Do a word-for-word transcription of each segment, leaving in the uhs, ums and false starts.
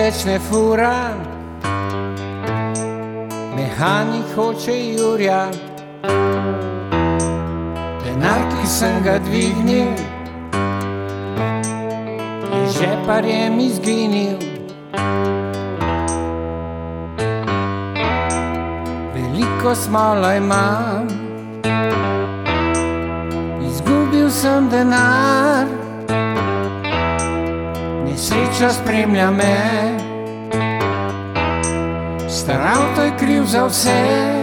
več ne fura, mehanik hoče jurja. Denar, ki sem ga dvignil, je žeparjem izginil. Veliko smolo imam, izgubil sem denar, nesreča spremlja me, star avto je kriv za vse.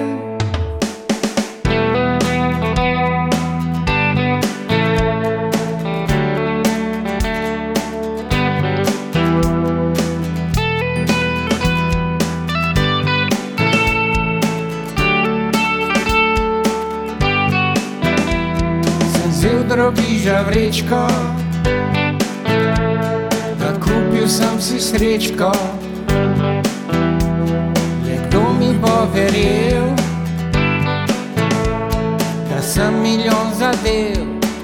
Vzel drobiža vrečko, da kupil sem si srečko. Le kdo mi bo verjel, da sem milijon zadev.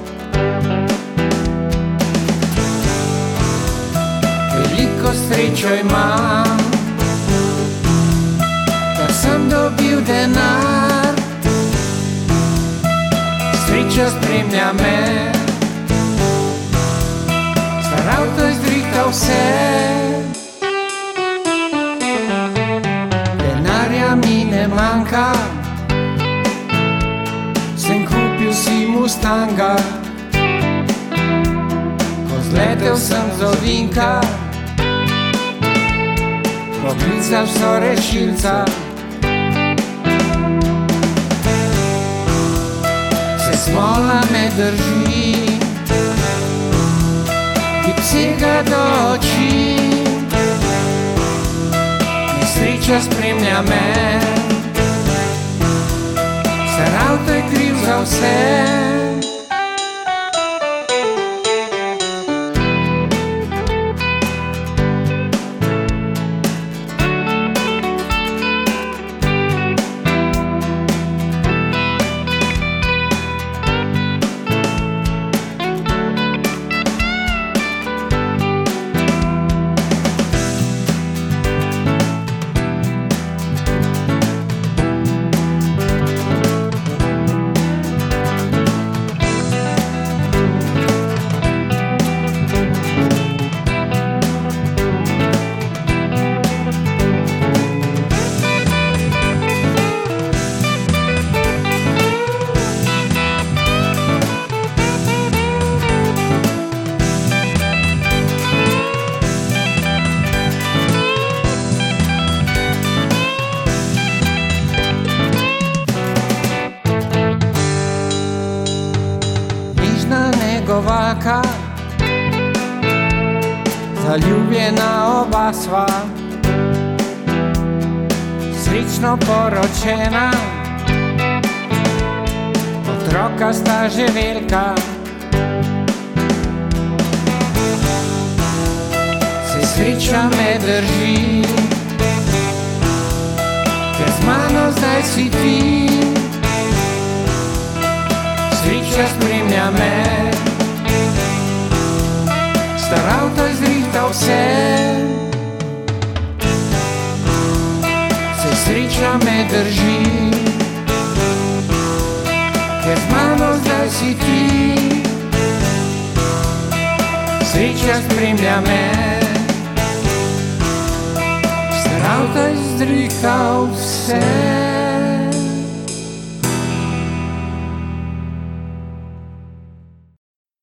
Veliko srečo imam, da sem dobil denar. Sreča spremlja me, star avto je zrihtal vse. Denarja mi ne manjka, sem kupil si Mustanga. Ko zletel sem z ovinka, poklical so rešilca. Smola me drži, ki psega do oči. Nesreča spremlja me, star avto je kriv za vse. Negovalka, zaljubljena oba sva, srečno poročena, otroka sta že velika. Se sreča me drži, ker z mano zdaj si ti. Sreča spremlja me, star avto je zrihtal vse. Se sreča me drži, ker z mano zdaj si ti. Sreča spremlja me, star avto je zrihtal vse.